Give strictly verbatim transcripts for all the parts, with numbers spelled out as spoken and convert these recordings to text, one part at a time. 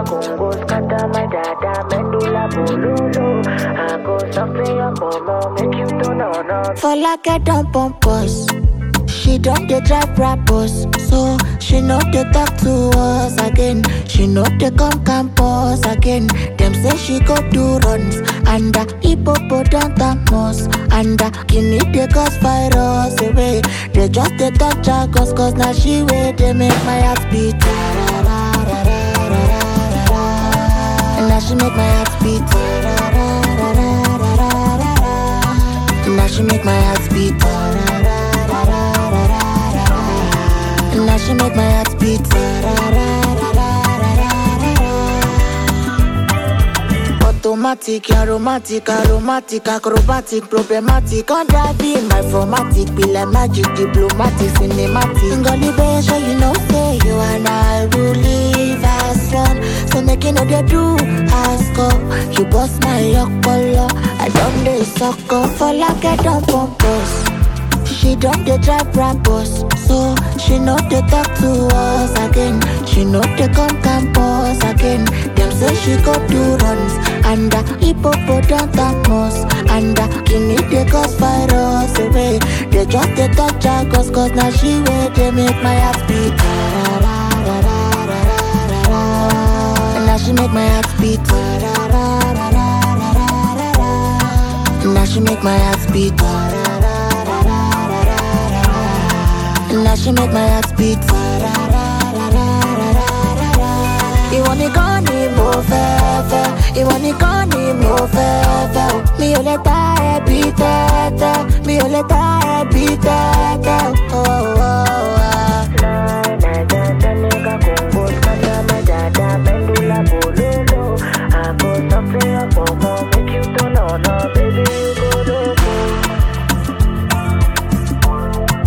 Congo, scatter my dada, medulla bololo. I go something your mama, make you turn on up. For like I don't pump us. She don't dey drive rappers, so she know they talk to us again. She know they come campus again. Them say she go do runs under hippopotamus under Guinea they cause virus away. They just they talk jargons cause now she way they make my heart beat. And now she make my heart beat. And now she make my heart beat. And now she make my heart beat. Automatic, aromatic, aromatic, acrobatic, problematic. On driving my formatic, be like magic, diplomatic, cinematic. Ngoli be show you know say you and I will live as one. So make you know they do ask up. You bust my yokolo, I don't dey suck up. For like I don't pump us. She don't dey drive rappers, so she know they talk to us again. She know they come campus again. Them say she go do runs under hippopotamus under Guinea they cause virus away. They just they talk jargons cause now she way they make my heart beat. And now she make my heart beat. And now she make my heart beat. And now she make my heart beat. You want me gone, you move fast. You want me gone, you move fast. Me ole ta beat it. Me ole ta beat it. Oh oh oh. Na na na nigga Congo, scatter my dada, medulla bololo. I go something your mama, make you turn on up, baby you go loco.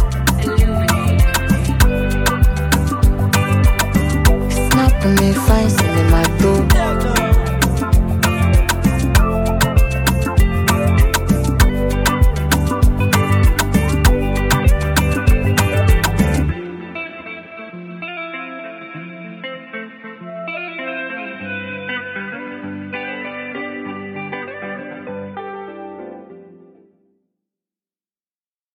Me fine